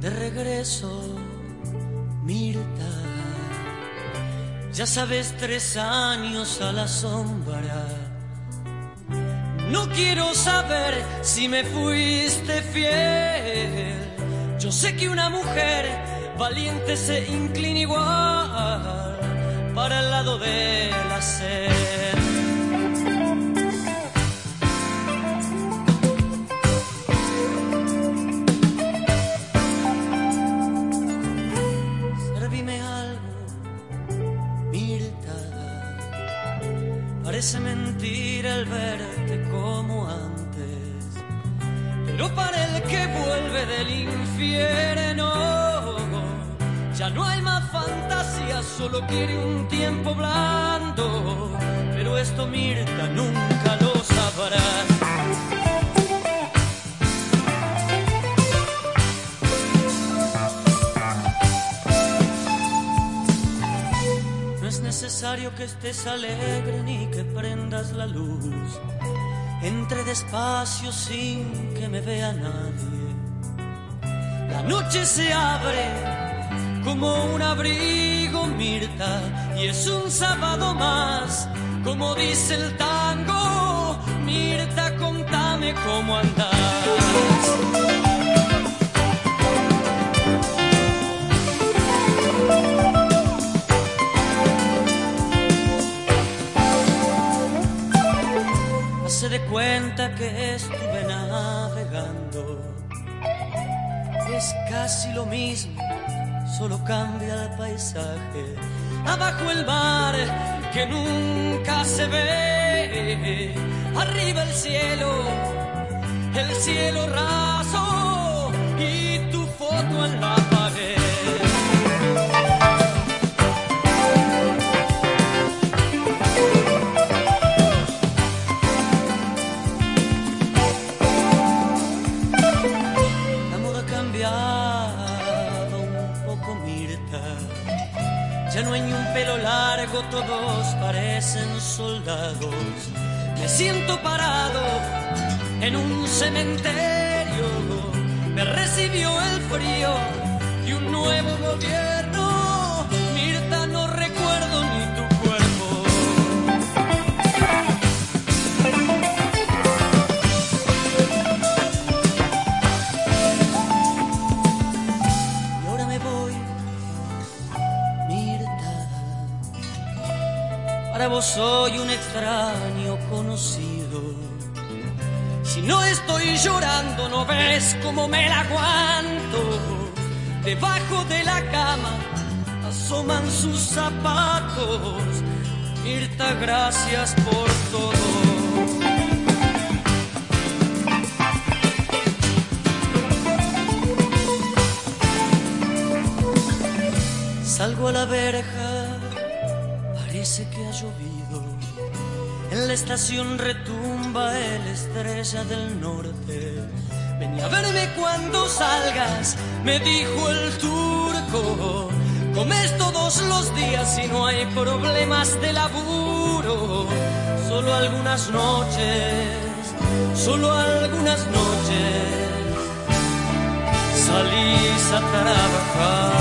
de regreso, Mirta. Ya sabes, 3 años a la sombra. No quiero saber si me fuiste fiel. Yo sé que una mujer valiente se inclina igual para el lado del hacer. Parece mentira el verte como antes, pero para el que vuelve del infierno ya no hay más fantasía, solo quiere un tiempo blando. Pero esto Mirta nunca lo sabrá. No es necesario que estés alegre ni que prendas la luz. Entre despacio sin que me vea nadie. La noche se abre como un abrigo, Mirta, y es un sábado más, como dice el tango. Mirta, contame cómo andás. Se dé cuenta que estuve navegando. Es casi lo mismo, solo cambia el paisaje. Abajo el mar que nunca se ve. Arriba el cielo raso y tu foto en la pared. Ya no hay ni un pelo largo, todos parecen soldados. Me siento parado en un cementerio. Me recibió el frío y un nuevo gobierno. Mirta, no recuerdo ni tu cuerpo. Y ahora me voy. Para vos soy un extraño conocido. Si no estoy llorando, no ves cómo me la aguanto. Debajo de la cama asoman sus zapatos. Mirta, gracias por todo. Salgo a la verja. Parece que ha llovido. En la estación retumba el Estrella del Norte. Ven a verme cuando salgas, me dijo el turco. Comes todos los días y no hay problemas de laburo. Solo algunas noches salís a trabajar.